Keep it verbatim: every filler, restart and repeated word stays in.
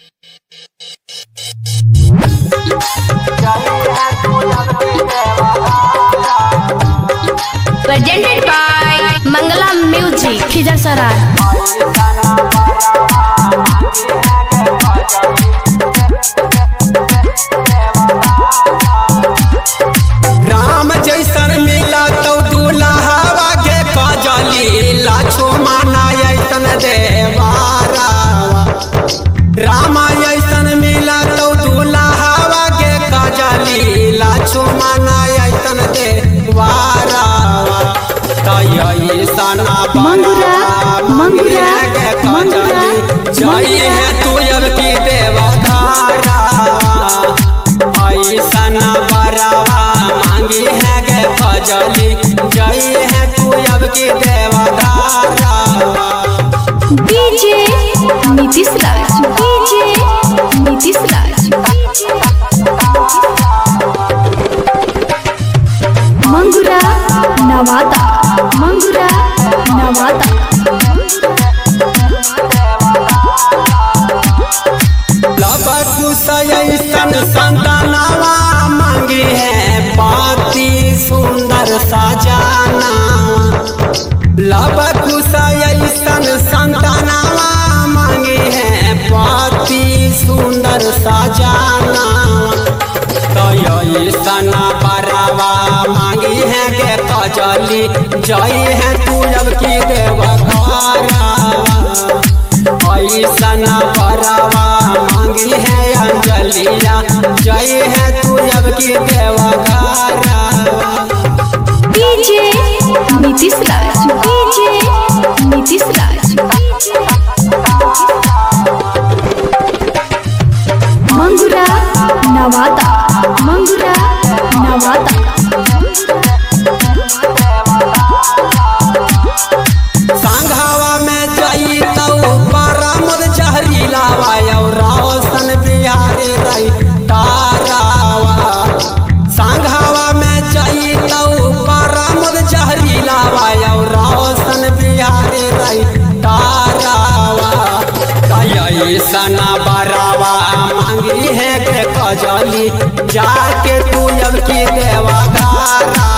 Presented by Mangala Music, Khijarsara. Ram जैसन मिला तो दूल्हा के कजली लाछो माना ऐसन देवारा। राम जैसन मिला तो दूल्हा के कजली लाछो माना ऐसन देवारा। सना मंगुरा मंगुरा के कजली जय है तू अब की देवधारा। सना बरावा मांगी है गे कजली जय है तू अब की देवधारा। DJ Nitish Raj, DJ Nitish Raj. मंगुरा नवादा, मंगुरा नवादा। सन संतानवा मांगी है पाती सुंदर सजाना। लब कुशन संतानवा मांगी है पाती सुंदर सजाना। सना बरावा मांगी है गे कजली जय है तू अब की देवधारा। सना बरावा मांगी है अंजलिया जय है तू अब की देवधारा। DJ Nitish Raj, DJ Nitish Raj. मंगुरा नवादा, मंगुरा नवादा। संघावा में जई तो परमद जहरी लावा रोशन बिहारी रही तारावा। संघावा में जई तो परमद जहरी लावा रोशन बिहारी रही तारावा। सना बरावा मांगी है के कजली जाके तू अब की देवधारा।